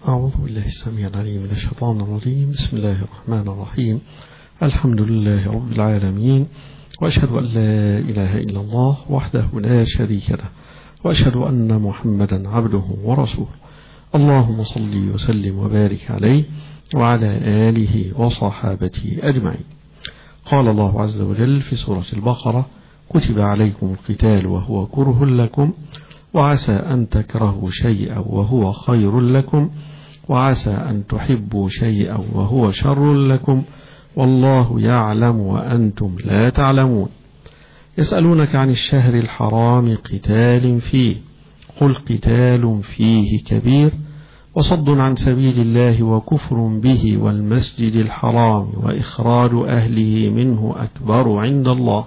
أعوذ بالله السميع العليم من الشيطان الرجيم. بسم الله الرحمن الرحيم. الحمد لله رب العالمين، وأشهد أن لا إله إلا الله وحده لا شريك له، وأشهد أن محمدا عبده ورسوله. اللهم صل وسلم وبارك عليه وعلى آله وصحابته أجمعين. قال الله عز وجل في سورة البقرة: كتب عليكم القتال وهو كره لكم، وعسى أن تكرهوا شيئا وهو خير لكم، وعسى أن تحبوا شيئا وهو شر لكم، والله يعلم وأنتم لا تعلمون. يسألونك عن الشهر الحرام قتال فيه، قل قتال فيه كبير، وصد عن سبيل الله وكفر به والمسجد الحرام وإخراج أهله منه أكبر عند الله،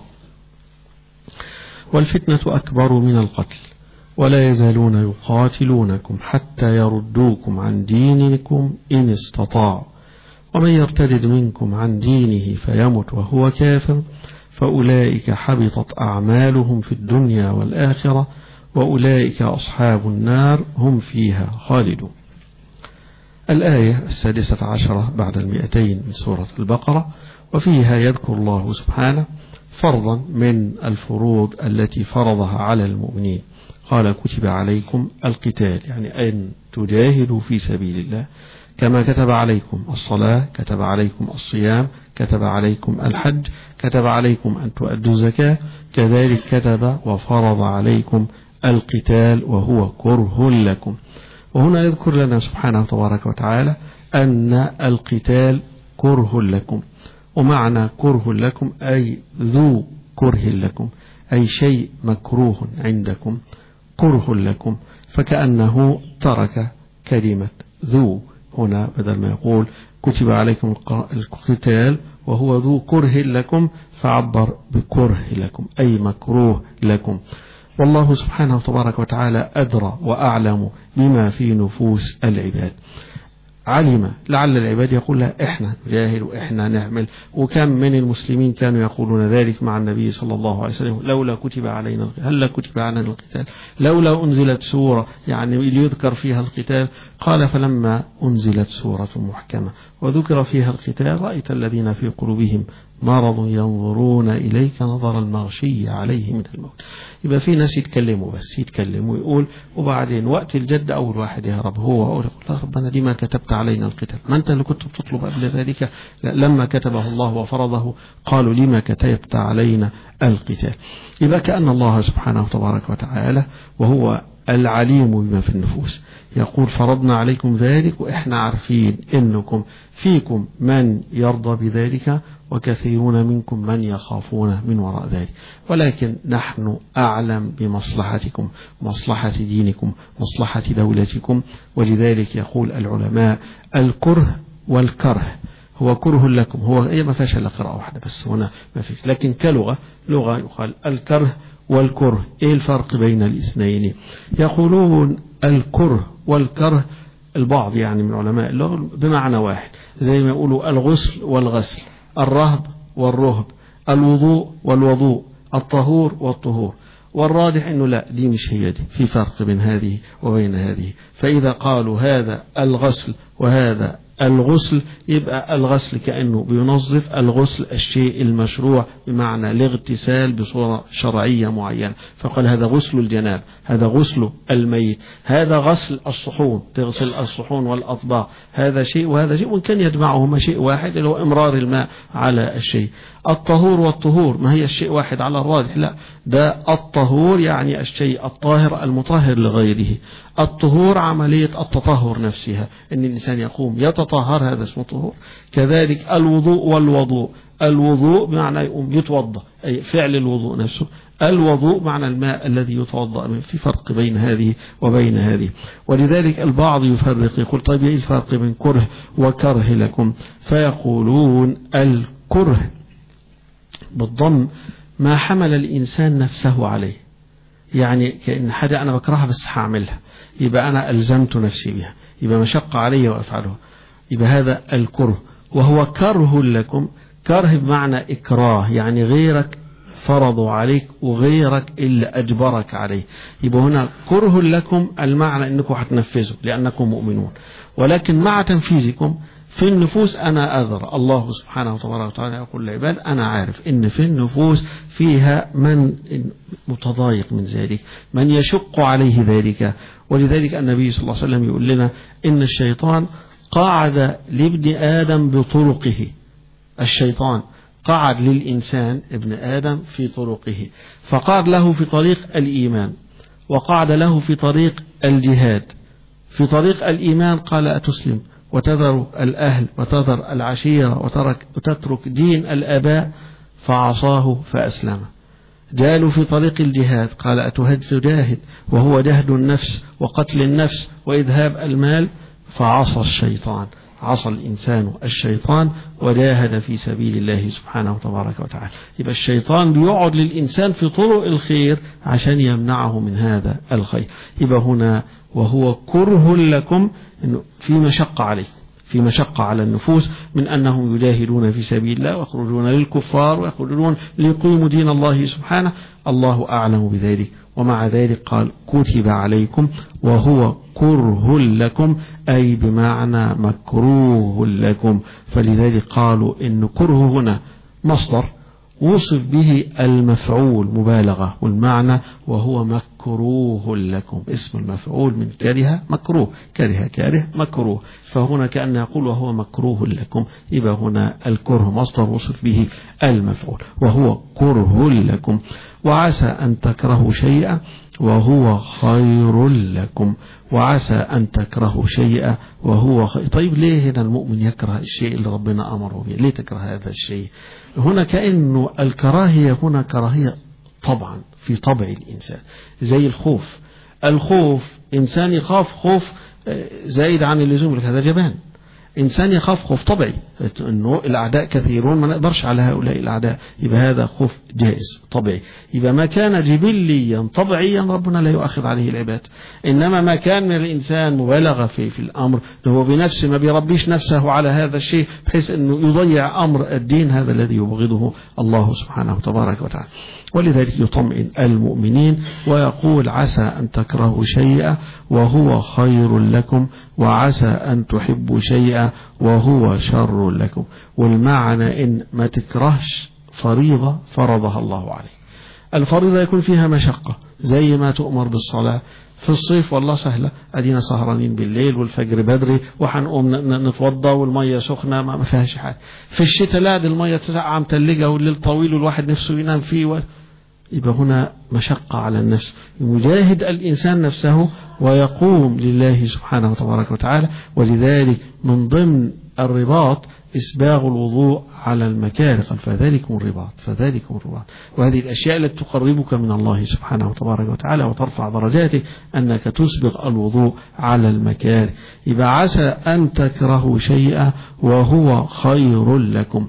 والفتنة أكبر من القتل، ولا يزالون يقاتلونكم حتى يردوكم عن دينكم إن استطاعوا، ومن يرتد منكم عن دينه فيمت وهو كافر فأولئك حبطت أعمالهم في الدنيا والآخرة، وأولئك أصحاب النار هم فيها خالدون. الآية 16 بعد 200 من سورة البقرة، وفيها يذكر الله سبحانه فرضا من الفروض التي فرضها على المؤمنين. قال: كتب عليكم القتال، يعني أن تجاهدوا في سبيل الله، كما كتب عليكم الصلاة، كتب عليكم الصيام، كتب عليكم الحج، كتب عليكم أن تؤدوا الزكاة، كذلك كتب وفرض عليكم القتال وهو كره لكم. وهنا يذكر لنا سبحانه تبارك وتعالى أن القتال كره لكم، ومعنى كره لكم أي ذو كره لكم، أي شيء مكروه عندكم كره لكم، فكأنه ترك كلمة ذو هنا، بدل ما يقول كتب عليكم القتال وهو ذو كره لكم، فعبر بكره لكم أي مكروه لكم. والله سبحانه تبارك وتعالى أدرى وأعلم بما في نفوس العباد. علم لعل العباد يقول: لا إحنا نجاهد وإحنا نعمل، وكم من المسلمين كانوا يقولون ذلك مع النبي صلى الله عليه وسلم: لولا كتب علينا القتال، هل كتب علينا القتال، لولا أنزلت سورة يعني ليذكر فيها القتال. قال: فلما أنزلت سورة محكمة وذكر فيها القتال رأيت الذين في قلوبهم مرض ينظرون إليك نظر المغشي عليه من الموت. يبقى في ناس يتكلموا بس يتكلموا ويقول، وبعدين وقت الجد أول واحد يهرب هو أقول: لا ربنا لما كتبت علينا القتال؟ ما أنت اللي كنت بتطلب قبل ذلك. لما كتبه الله وفرضه قالوا: لما كتبت علينا القتال؟ يبقى كأن الله سبحانه تبارك وتعالى وهو العليم بما في النفوس يقول: فرضنا عليكم ذلك، وإحنا عارفين إنكم فيكم من يرضى بذلك، وكثيرون منكم من يخافون من وراء ذلك، ولكن نحن أعلم بمصلحتكم، مصلحة دينكم، مصلحة دولتكم. ولذلك يقول العلماء: الكره والكره هو كره لكم، هو ما فيش إلا قراءة واحدة بس هنا ما فيش، لكن كلغة يقال الكره والكره. إيه الفرق بين الاثنين؟ يقولون الكره والكره البعض يعني من علماء اللغة بمعنى واحد، زي ما يقولوا الغسل والغسل، الرهب والرهب، الوضوء والوضوء، الطهور والطهور. والراجح انه لا، دي مش هي دي، في فرق بين هذه وبين هذه. فإذا قالوا هذا الغسل وهذا الغسل، يبقى الغسل كأنه بينظف، الغسل الشيء المشروع بمعنى الاغتسال بصورة شرعية معينة، فقال هذا غسل الجناب، هذا غسل الميت، هذا غسل الصحون، تغسل الصحون والأطباق، هذا شيء وهذا شيء، وإن كان يجمعهما شيء واحد اللي هو إمرار الماء على الشيء. الطهور والطهور ما هي الشيء واحد على الراجح، لا، ده الطهور يعني الشيء الطاهر المطهر لغيره. الطهور عملية التطهر نفسها، أن الإنسان يقوم يتطهر، هذا اسمه طهور. كذلك الوضوء والوضوء، الوضوء بمعنى يقوم يتوضأ، أي فعل الوضوء نفسه، الوضوء معنى الماء الذي يتوضأ منه. في فرق بين هذه وبين هذه. ولذلك البعض يفرق يقول: طيب ايه الفرق بين كره وكره لكم؟ فيقولون الكره بالضم ما حمل الإنسان نفسه عليه، يعني كأن حاجة أنا بكرهها بس هعملها، يبقى أنا ألزمت نفسي بها، يبقى مشقة علي وأفعلها، يبقى هذا الكره. وهو كره لكم، كره بمعنى إكراه، يعني غيرك فرضوا عليك وغيرك اللي أجبرك عليه. يبقى هنا كره لكم المعنى أنكم هتنفذوا لأنكم مؤمنون، ولكن مع تنفيذكم في النفوس أنا أذر. الله سبحانه وتعالى يقول للعباد أنا عارف إن في النفوس فيها من متضايق من ذلك، من يشق عليه ذلك. ولذلك النبي صلى الله عليه وسلم يقول لنا إن الشيطان قعد لابن آدم بطرقه. الشيطان قعد للإنسان ابن آدم في طرقه، فقعد له في طريق الإيمان، وقعد له في طريق الجهاد. في طريق الإيمان قال أتسلم وتذر الأهل وتذر العشيرة وتترك دين الآباء، فعصاه فأسلم. جاءوا في طريق الجهاد قال أتجاهد وهو جهد النفس وقتل النفس وإذهاب المال، فعصى الشيطان، عصى الإنسان الشيطان وجاهد في سبيل الله سبحانه وتبارك وتعالى. يبقى الشيطان بيقعد للإنسان في طرق الخير عشان يمنعه من هذا الخير. يبقى هنا وهو كره لكم، إنه في مشقة عليه، في مشقة على النفوس من أنهم يجاهدون في سبيل الله ويخرجون للكفار ويخرجون ليقيموا دين الله سبحانه. الله أعلم بذلك، ومع ذلك قال كتب عليكم وهو كره لكم، أي بمعنى مكروه لكم. فلذلك قالوا إن كره هنا مصدر وصف به المفعول مبالغة، والمعنى وهو مكروه لكم، اسم المفعول من كره مكروه، كره مكروه. فهنا كأن يقول وهو مكروه لكم، يبقى هنا الكره مصدر وصف به المفعول وهو كره لكم. وعسى أن تكرهوا شيئا وهو خير لكم، وعسى أن تكرهوا شيئا وهو خير. طيب ليه هنا المؤمن يكره الشيء اللي ربنا أمره به؟ ليه تكره هذا الشيء؟ هنا كأنه الكراهية هنا كراهية طبعا في طبع الإنسان، زي الخوف. الخوف إنسان يخاف خوف زائد عن اللزوم، لك هذا جبان. إنسان يخاف خوف طبيعي، إنه الأعداء كثيرون ما نقدرش على هؤلاء الأعداء، يبقى هذا خوف جائز طبيعي. يبقى ما كان جبليا طبيعيا ربنا لا يؤخذ عليه العباد. إنما ما كان من الإنسان مبالغة في الأمر، هو بنفسه ما بيربيش نفسه على هذا الشيء بحيث أنه يضيع أمر الدين، هذا الذي يبغضه الله سبحانه وتبارك وتعالى. ولذلك يطمئن المؤمنين ويقول عسى أن تكرهوا شيئا وهو خير لكم، وعسى أن تحبوا شيئا وهو شر لكم. والمعنى إن ما تكرهش فريضة فرضها الله عليك. الفريضة يكون فيها مشقة، زي ما تؤمر بالصلاة في الصيف والله سهلة، أدينا سهرانين بالليل والفجر بدري وحنقوم نتوضى والمية سخنة ما فيهاش حاجة. في الشتاء لا، دي المية تسقع متلجة والليل طويل والواحد نفسه ينام فيه يبقى هنا مشقة على النفس. يجاهد الإنسان نفسه ويقوم لله سبحانه وتبارك وتعالى. ولذلك من ضمن الرباط إسباغ الوضوء على المكاره، فذلكم الرباط، فذلكم الرباط. وهذه الأشياء التي تقربك من الله سبحانه وتبارك وتعالى وترفع درجاتك، أنك تسبغ الوضوء على المكاره. يبقى عسى أن تكرهوا شيئا وهو خير لكم.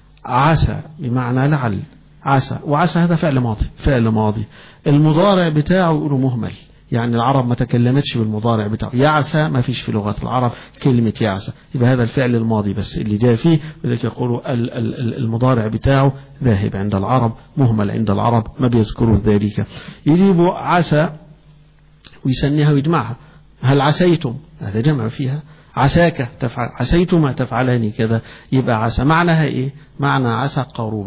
عسى بمعنى لعل، عسى، وعسى هذا فعل ماضي المضارع بتاعه يقولوا مهمل، يعني العرب ما تكلمتش بالمضارع بتاعه. يعسى ما فيش في لغة العرب كلمة يعسى، يبقى هذا الفعل الماضي بس اللي جاء فيه، ولذلك يقولوا المضارع بتاعه ذاهب عند العرب، مهمل عند العرب، ما بيذكروا ذلك. يجيبوا عسى ويسنيها ويجمعها، هل عسيتم، هذا جمع فيها، عساك تفعل، عسيتما تفعلاني كذا. يبقى عسى معناها ايه؟ معنى عسى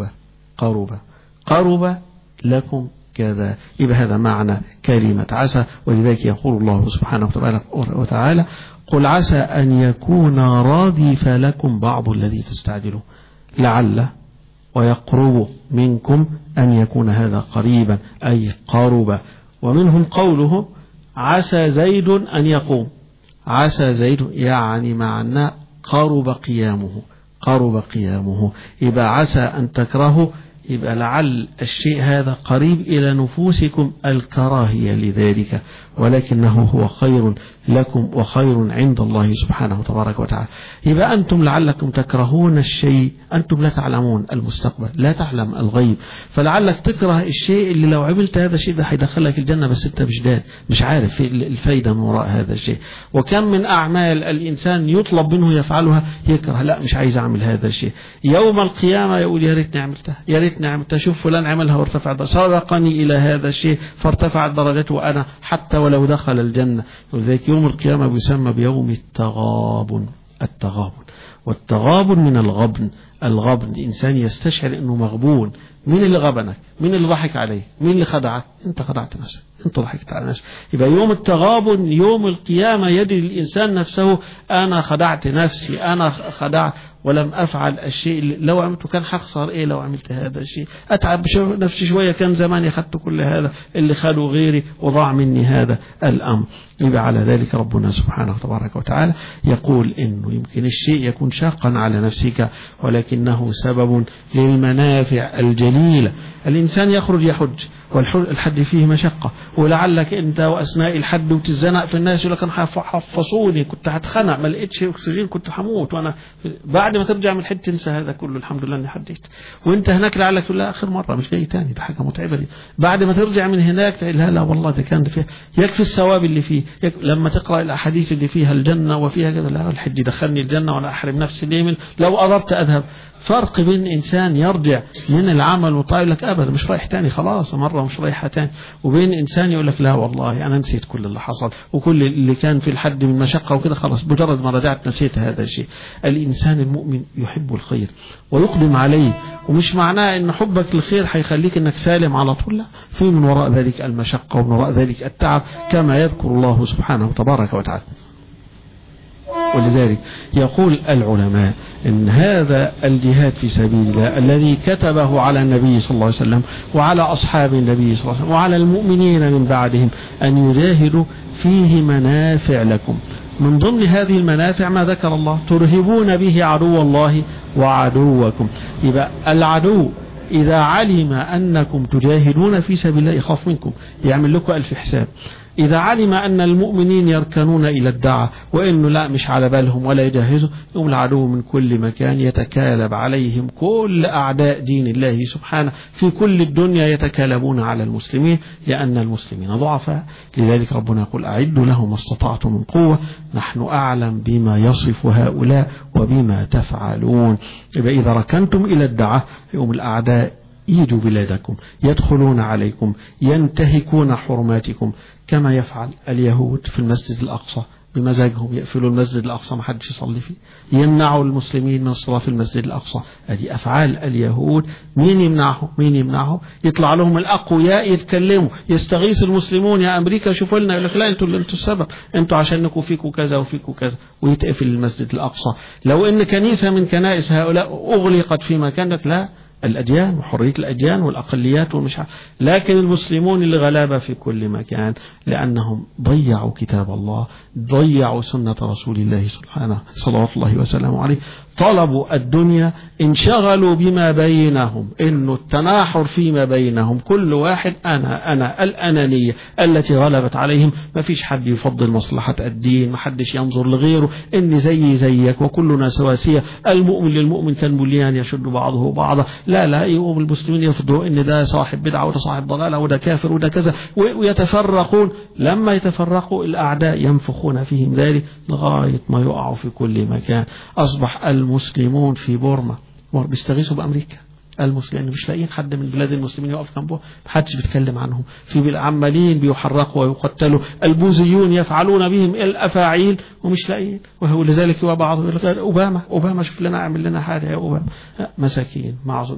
قرب لكم كذا. يبقى هذا معنى كلمة عسى. ولذلك يقول الله سبحانه وتعالى قل عسى أن يكون رادف لكم بعض الذي تستعجلون، لعل ويقرب منكم أن يكون هذا قريبا أي قرب. ومنهم قوله عسى زيد أن يقوم، عسى زيد يعني معنى قرب قيامه. يبقى عسى أن تكرهوا، يبقى لعل الشيء هذا قريب إلى نفوسكم الكراهية لذلك. ولكنه هو خير لكم وخير عند الله سبحانه تبارك وتعالى. يبقى أنتم لعلكم تكرهون الشيء، أنتم لا تعلمون المستقبل، لا تعلم الغيب، فلعلك تكره الشيء اللي لو عملت هذا الشيء ده هيدخلك الجنة، بس أنت مش عارف الفايدة من وراء هذا الشيء. وكم من أعمال الإنسان يطلب منه يفعلها يكره، لا مش عايز أعمل هذا الشيء، يوم القيامة يقول يا ريتني عملتها، يا ريتني عملتها، شوف فلان عملها وارتفع، سبقني إلى هذا الشيء فارتفعت درجته وأنا حتى ولو دخل الجنة. ولذلك يوم القيامة بيسمى بيوم التغابن. والتغابن من الغبن. الإنسان يستشعر أنه مغبون. مين اللي غبنك؟ مين اللي ضحك عليه؟ مين اللي خدعك؟ أنت خدعت نفسك، أنت ضحكت على نفسك. يبقى يوم التغابن يوم القيامة يدري الإنسان نفسه أنا خدعت نفسي، أنا خدعت ولم أفعل الشيء اللي لو عملته كان هخسر إيه لو عملت هذا الشيء، أتعب نفسي شوية كان زماني أخذت كل هذا اللي خدوا غيري وضاع مني هذا الأمر. يبقى على ذلك ربنا سبحانه تبارك وتعالى يقول إنه يمكن الشيء يكون شاقا على نفسك ولكنه سبب للمنافع الجليلة. الإنسان يخرج يحج والحج فيه مشقة، ولعلك أنت وأثناء الحج وتزنق في الناس يقول لك أنا حفصوني كنت هتخنق ما لقيتش أكسجين كنت هموت، وأنا بعد ما ترجع من الحج تنسى هذا كله، الحمد لله إني حجيت. وأنت هناك لعلك تقول لا آخر مرة مش جاي تاني، ده حاجة متعبة دي. بعد ما ترجع من هناك تقول لا والله ده كان فيه يكفي الثواب اللي فيه، لما تقرأ الأحاديث اللي فيها الجنة وفيها كذا، لا الحج دخلني الجنة ولا أحرم نفسي ليه لو قدرت أذهب. فرق بين إنسان يرجع من العمل وطايل لك أبدا مش رايح تاني خلاص مرة مش رايحة تاني، وبين إنسان يقول لك لا والله أنا نسيت كل اللي حصل وكل اللي كان في الحد من مشقة وكده خلاص مجرد ما رجعت نسيت هذا الشيء. الإنسان المؤمن يحب الخير ويقدم عليه، ومش معناه إن حبك للخير هيخليك إنك سالم على طول، لا، في من وراء ذلك المشقة ومن وراء ذلك التعب كما يذكر الله سبحانه تبارك وتعالى. ولذلك يقول العلماء إن هذا الجهاد في سبيل الله الذي كتبه على النبي صلى الله عليه وسلم وعلى أصحاب النبي صلى الله عليه وسلم وعلى المؤمنين من بعدهم أن يجاهدوا فيه منافع لكم. من ضمن هذه المنافع ما ذكر الله ترهبون به عدو الله وعدوكم. يبقى العدو إذا علم أنكم تجاهدون في سبيل الله يخاف منكم، يعمل لكم ألف حساب. إذا علم أن المؤمنين يركنون إلى الدعوة وإنه لا مش على بالهم ولا يجهزوا، يوم العدو من كل مكان يتكالب عليهم كل أعداء دين الله سبحانه في كل الدنيا يتكالبون على المسلمين لأن المسلمين ضعفاء. لذلك ربنا يقول أعدوا لهم ما استطعتم من قوة نحن أعلم بما يصف هؤلاء وبما تفعلون. يبقى إذا ركنتم إلى الدعوة يوم الأعداء يجوا بلادكم يدخلون عليكم ينتهكون حرماتكم كما يفعل اليهود في المسجد الأقصى بمزاجهم، يقفلوا المسجد الأقصى ما حدش يصلي فيه، يمنعوا المسلمين من الصلاة في المسجد الأقصى. هذه أفعال اليهود. مين يمنعهم؟ يطلع لهم الأقوياء يتكلموا يستغيث المسلمون يا أمريكا شوفوا لنا، يقول لك لا انتوا السبب، انتوا عشانكم فيكوا كذا وفيكوا كذا، ويتقفل المسجد الأقصى. لو ان كنيسة من كنائس هؤلاء أغلقت في مكانك لا، الأديان وحرية الأديان والأقليات والمشاعر، لكن المسلمون اللي غلابة في كل مكان لأنهم ضيعوا كتاب الله، ضيعوا سنة رسول الله سبحانه صلوات الله وسلامه عليه، طلبوا الدنيا، انشغلوا بما بينهم، إنه التناحر فيما بينهم، كل واحد أنا الأنانية التي غلبت عليهم، ما فيش حد يفضل مصلحة الدين، ما حدش ينظر لغيره إن زيك وكلنا سواسية، المؤمن للمؤمن كان بليان يشد بعضه بعضا. لا يقوم المسلمين يفضلوا إن ده صاحب بدعة وده صاحب ضلالة وده كافر وده كذا، ويتفرقون. لما يتفرقوا الأعداء ينفخون فيهم ذلك لغاية ما يقعوا في كل مكان. أصبح المسلمون في بورما بيستغيثوا بأمريكا، المسلمين مش لاقيين حد من بلاد المسلمين يقف جنبه، محدش بيتكلم عنهم، في عمالين بيحرقوا ويقتلوا، البوذيون يفعلون بهم الأفاعيل ومش لاقيين. وهو لذلك بعض يقول لك أوباما شوف لنا اعمل لنا حاجة يا أوباما، مساكين معظم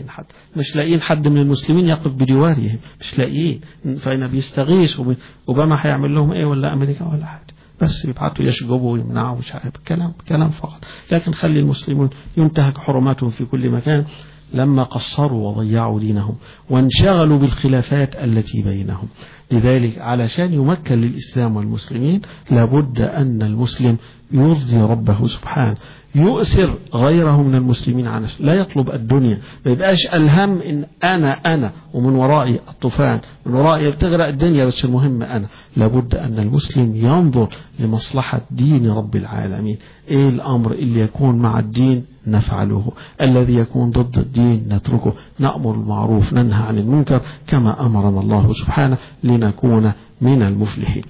مش لاقيين حد من المسلمين يقف بجوارهم، مش لاقيين، فإن بيستغيثوا أوباما هيعمل لهم إيه ولا أمريكا ولا حاجة، بس يبعتوا يشجبوا ويمنعوا مش عارف كلام فقط. لكن خلي المسلمون ينتهك حرماتهم في كل مكان. لما قصروا وضيعوا دينهم وانشغلوا بالخلافات التي بينهم، لذلك علشان يمكن للإسلام والمسلمين لابد أن المسلم يرضي ربه سبحانه، يؤثر غيره من المسلمين عنه، لا يطلب الدنيا، ما يبقاش الهم إن أنا ومن ورائي الطوفان، من ورائي بتغرق الدنيا، بس المهم أنا. لابد أن المسلم ينظر لمصلحة دين رب العالمين. إيه الأمر اللي يكون مع الدين نفعله، الذي يكون ضد الدين نتركه، نأمر المعروف ننهى عن المنكر كما أمرنا الله سبحانه لنكون من المفلحين.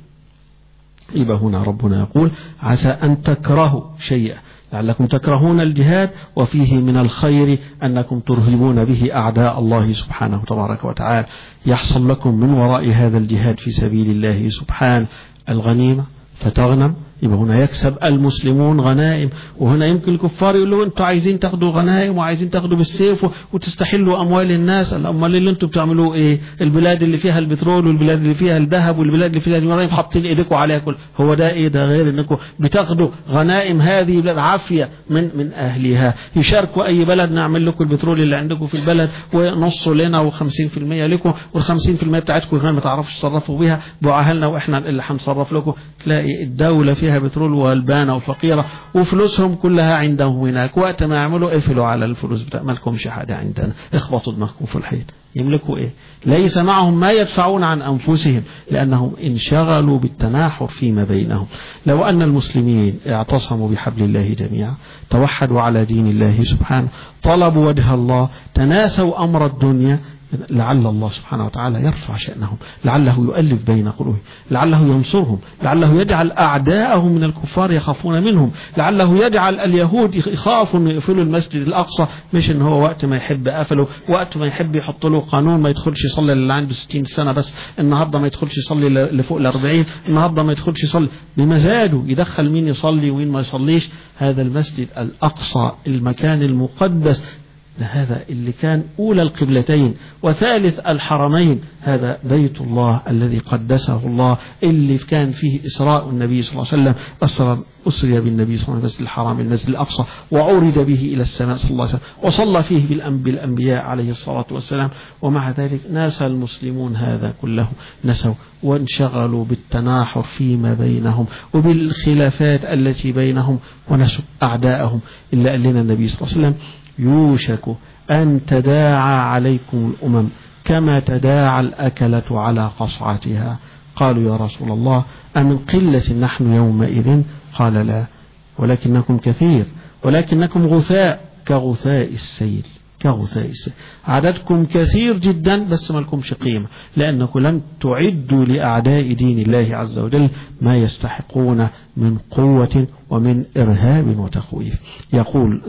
يبقى هنا ربنا يقول عسى أن تكرهوا شيئا لعلكم تكرهون الجهاد وفيه من الخير أنكم ترهبون به أعداء الله سبحانه تبارك وتعالى. يحصل لكم من وراء هذا الجهاد في سبيل الله سبحانه الغنيمة فتغنم، يبقى هنا يكسب المسلمون غنائم. وهنا يمكن الكفار يقولوا انتوا عايزين تاخدوا غنائم وعايزين تاخدوا بالسيف وتستحلوا اموال الناس. الاموال اللي انتوا بتعملوه ايه؟ البلاد اللي فيها البترول والبلاد اللي فيها الذهب والبلاد اللي فيها اليورانيوم حاطين ايديكم عليها كل. هو ده ايه ده غير انكم بتاخدوا غنائم هذه بلاد عافيه من اهلها. يشاركوا اي بلد نعمل لكم البترول اللي عندكم في البلد ونصه لنا و50% لكم، وال50% بتاعتكم كمان ما تعرفوش تصرفوا بيها بقى لنا واحنا اللي هنصرف لكم. تلاقي الدوله فيها بترول وغلبانه وفقيره وفلوسهم كلها عندهم هناك، وقت ما يعملوا قفلوا على الفلوس بتاع مالكمش حاجه عندنا، اخبطوا دماغكم في الحيط. يملكوا ايه؟ ليس معهم ما يدفعون عن انفسهم لانهم انشغلوا بالتناحر فيما بينهم. لو ان المسلمين اعتصموا بحبل الله جميعا، توحدوا على دين الله سبحانه، طلبوا وجه الله، تناسوا امر الدنيا، لعل الله سبحانه وتعالى يرفع شأنهم، لعله يؤلف بين قلوبهم، لعله ينصرهم، لعله يجعل أعداءهم من الكفار يخافون منهم، لعله يجعل اليهود يخافوا أن يقفلوا المسجد الأقصى، مش أن هو وقت ما يحب قفله، وقت ما يحب يحط له قانون ما يدخلش يصلي اللي عنده 60 سنة بس، النهاردة ما يدخلش يصلي لفوق ال40، النهاردة ما يدخلش يصلي بمزاجه، يدخل مين يصلي ومين ما يصليش. هذا المسجد الأقصى المكان المقدس، هذا اللي كان أولى القبلتين وثالث الحرمين، هذا بيت الله الذي قدسه الله، اللي كان فيه إسراء النبي صلى الله عليه وسلم، أسري بالنبي صلى الله عليه وسلم الحرام المسجد الأقصى وعرج به إلى السماء صلى الله عليه وسلم، وصلى فيه بالأنبياء عليه الصلاة والسلام. ومع ذلك ناسى المسلمون هذا كله، نسوا وانشغلوا بالتناحر فيما بينهم وبالخلافات التي بينهم، ونسوا أعداءهم. إلا قال لنا النبي صلى الله عليه وسلم يوشك أن تداعى عليكم الأمم كما تداعى الأكلة على قصعتها. قالوا يا رسول الله أمن قلة نحن يومئذ؟ قال لا، ولكنكم كثير، ولكنكم غثاء كغثاء السيل، كغثاء السيل. عددكم كثير جدا بس ما لكمش قيمة، لأنكم لم تعدوا لأعداء دين الله عز وجل ما يستحقون من قوة ومن إرهاب وتخويف. يقول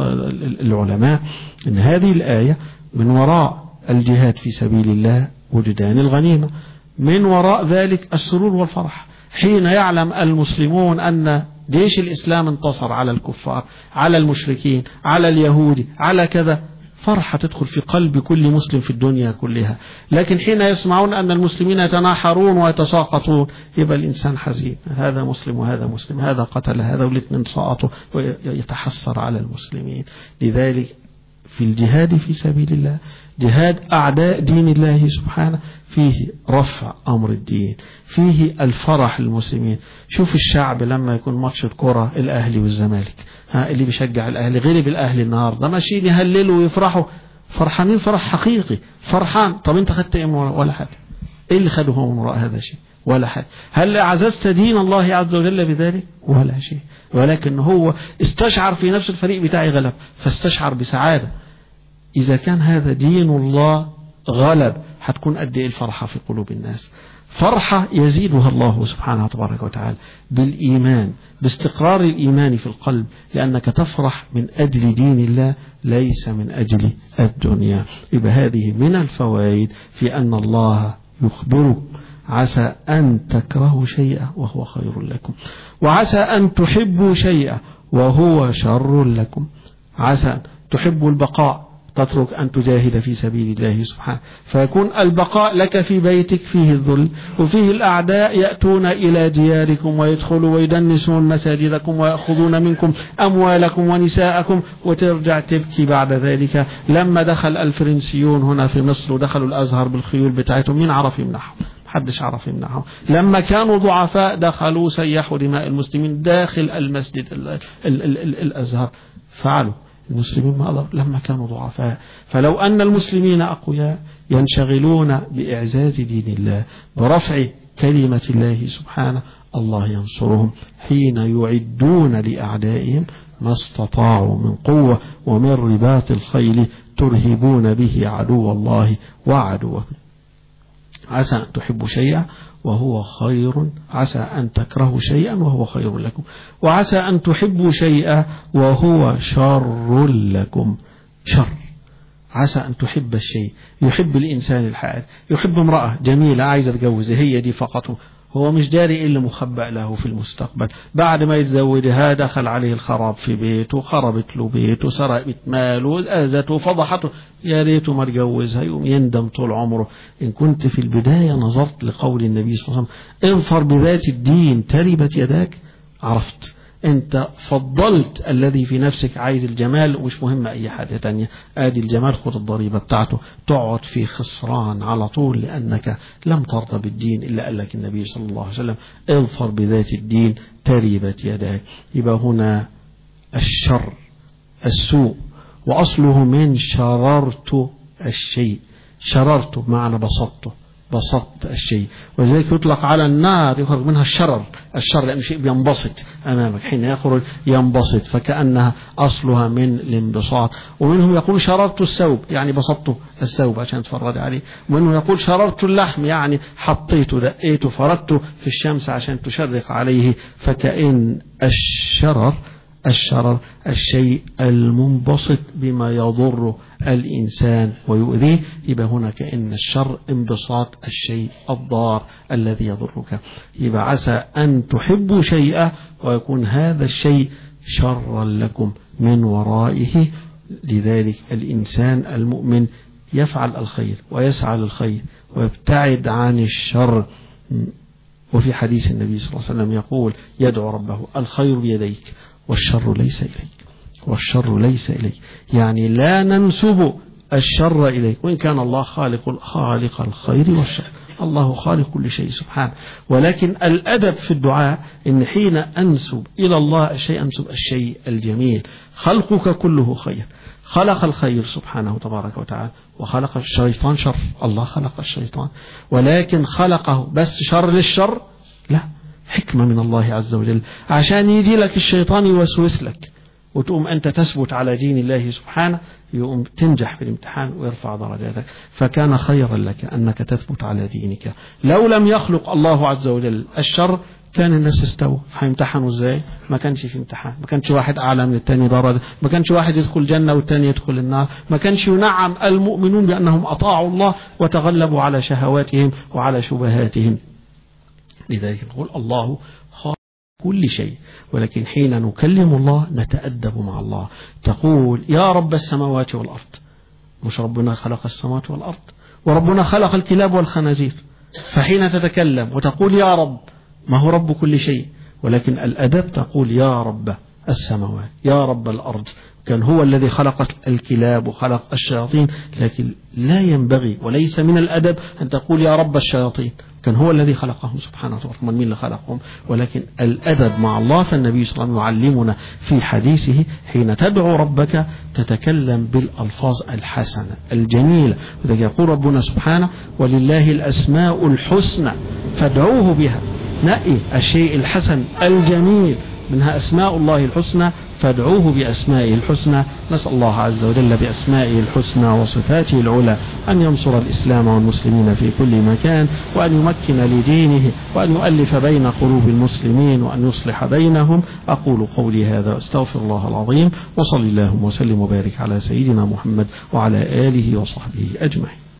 العلماء إن هذه الآية من وراء الجهاد في سبيل الله وجدان الغنيمة، من وراء ذلك السرور والفرح. حين يعلم المسلمون أن جيش الإسلام انتصر على الكفار، على المشركين، على اليهود، على كذا، فرحة تدخل في قلب كل مسلم في الدنيا كلها. لكن حين يسمعون أن المسلمين يتناحرون ويتساقطون يبقى الإنسان حزين، هذا مسلم وهذا مسلم، هذا قتل هذا والاثنين سقطوا، ويتحسر على المسلمين. لذلك في الجهاد في سبيل الله، جهاد أعداء دين الله سبحانه، فيه رفع أمر الدين، فيه الفرح للمسلمين. شوف الشعب لما يكون ماتش الكرة الأهلي والزمالك، اللي بيشجع الأهلي غلب الأهلي النهاردة، ماشيين يهللوا ويفرحوا، فرحانين فرح حقيقي، فرحان. طب انت خدت ايه من وراء؟ ولا حاجة. ايه اللي خده من وراء هذا الشيء؟ ولا حاجة. هل عززت دين الله عز وجل بذلك؟ ولا شيء. ولكن هو استشعر في نفس الفريق بتاعي غلب، فاستشعر بسعادة. إذا كان هذا دين الله غلب، هتكون قد ايه الفرحة في قلوب الناس؟ فرحة يزيدها الله سبحانه وتبارك وتعالى بالإيمان، باستقرار الإيمان في القلب، لأنك تفرح من أجل دين الله ليس من أجل الدنيا. يبقى هذه من الفوائد في أن الله يخبرك عسى أن تكرهوا شيئا وهو خير لكم، وعسى أن تحبوا شيئا وهو شر لكم. عسى أن تحبوا البقاء، تترك أن تجاهد في سبيل الله سبحانه، فيكون البقاء لك في بيتك فيه الذل، وفيه الأعداء يأتون إلى دياركم ويدخلوا ويدنسون مساجدكم ويأخذون منكم أموالكم ونساءكم، وترجع تبكي بعد ذلك. لما دخل الفرنسيون هنا في مصر ودخلوا الأزهر بالخيول بتاعتهم، مين عرف يمنحهم؟ حدش عرف يمنعهم. لما كانوا ضعفاء دخلوا سيحوا دماء المسلمين داخل المسجد الأزهر، فعلوا المسلمين ما قدروا لما كانوا ضعفاء. فلو أن المسلمين أقوياء ينشغلون بإعزاز دين الله برفع كلمة الله سبحانه، الله ينصرهم حين يعدون لأعدائهم ما استطاعوا من قوة ومن رباط الخيل ترهبون به عدو الله وعدوكم. عسى أن تحبوا شيئا وهو خير، عسى أن تكرهوا شيئا وهو خير لكم، وعسى أن تحبوا شيئا وهو شر لكم. شر، عسى أن تحب الشيء، يحب الإنسان الحائل، يحب امرأة جميلة عايزة تجوزها، هي دي فقط، هو مش داري إلا مخبأ له في المستقبل. بعد ما يتزوجها دخل عليه الخراب في بيته، خربت له بيته، سرقت ماله، أذته، فضحته، يا ريته ما تجوزها، يقوم يندم طول عمره. إن كنت في البداية نظرت لقول النبي صلى الله عليه وسلم انفر بذات الدين تربت يداك، عرفت انت فضلت الذي في نفسك عايز الجمال ومش مهم اي حاجة تانية، ادي الجمال خد الضريبة بتاعته، تقعد في خسران على طول لانك لم ترضى بالدين. الا قال لك النبي صلى الله عليه وسلم اظفر بذات الدين تربت يداك. يبقى هنا الشر السوء واصله من شررت الشيء، شررته بمعنى بسطت الشيء، وذلك يطلق على النار يخرج منها الشرر، الشر لأن شيء بينبسط أمامك، حين يخرج ينبسط، فكأنها أصلها من الانبساط. ومنهم يقول شررت الثوب يعني بسطت الثوب عشان تفرد عليه، ومنهم يقول شررت اللحم يعني حطيته دقيته فردته في الشمس عشان تشرق عليه. فكأن الشرر الشيء المنبسط بما يضر الإنسان ويؤذيه. يبقى هنا كأن الشر انبساط الشيء الضار الذي يضرك. يبقى عسى أن تحبوا شيئا ويكون هذا الشيء شرا لكم من ورائه. لذلك الإنسان المؤمن يفعل الخير ويسعى للخير ويبتعد عن الشر. وفي حديث النبي صلى الله عليه وسلم يقول يدعو ربه الخير بيديك والشر ليس إليك، والشر ليس إليك، يعني لا ننسب الشر إليك، وإن كان الله خالق الخير والشر، الله خالق كل شيء سبحانه. ولكن الأدب في الدعاء إن حين أنسب إلى الله الشيء أنسب الشيء الجميل. خلقك كله خير، خلق الخير سبحانه تبارك وتعالى، وخلق الشيطان شر، الله خلق الشيطان، ولكن خلقه بس شر للشر؟ لا، حكمة من الله عز وجل عشان يجي لك الشيطان يوسوس لك وتقوم أنت تثبت على دين الله سبحانه، يقوم تنجح في الامتحان ويرفع درجاتك. فكان خيرا لك أنك تثبت على دينك. لو لم يخلق الله عز وجل الشر كان الناس استووا، هيمتحنوا ازاي؟ ما كانش في امتحان، ما كانش واحد أعلى من التاني درجة، ما كانش واحد يدخل الجنة والتاني يدخل النار، ما كانش ينعم المؤمنون بأنهم أطاعوا الله وتغلبوا على شهواتهم وعلى شبهاتهم. لذلك نقول الله خالق كل شيء، ولكن حين نكلم الله نتأدب مع الله. تقول يا رب السماوات والأرض، مش ربنا خلق السماوات والأرض، وربنا خلق الكلاب والخنازير. فحين تتكلم وتقول يا رب، ما هو رب كل شيء، ولكن الأدب تقول يا رب السماوات، يا رب الأرض. كان هو الذي خلق الكلاب وخلق الشياطين، لكن لا ينبغي وليس من الأدب أن تقول يا رب الشياطين، كان هو الذي خلقهم سبحانه وتعالى، من اللي خلقهم. ولكن الأدب مع الله، فالنبي صلى الله عليه وسلم يعلمنا في حديثه حين تدعو ربك تتكلم بالألفاظ الحسنة الجميلة. وذلك يقول ربنا سبحانه ولله الأسماء الحسنى فادعوه بها، نقي الشيء الحسن الجميل منها أسماء الله الحسنى فادعوه بأسمائه الحسنى. نسأل الله عز وجل بأسمائه الحسنى وصفاته العلى أن ينصر الإسلام والمسلمين في كل مكان، وأن يمكن لدينه، وأن يؤلف بين قلوب المسلمين، وأن يصلح بينهم. أقول قولي هذا أستغفر الله العظيم، وصلى الله وسلم وبارك على سيدنا محمد وعلى آله وصحبه أجمعين.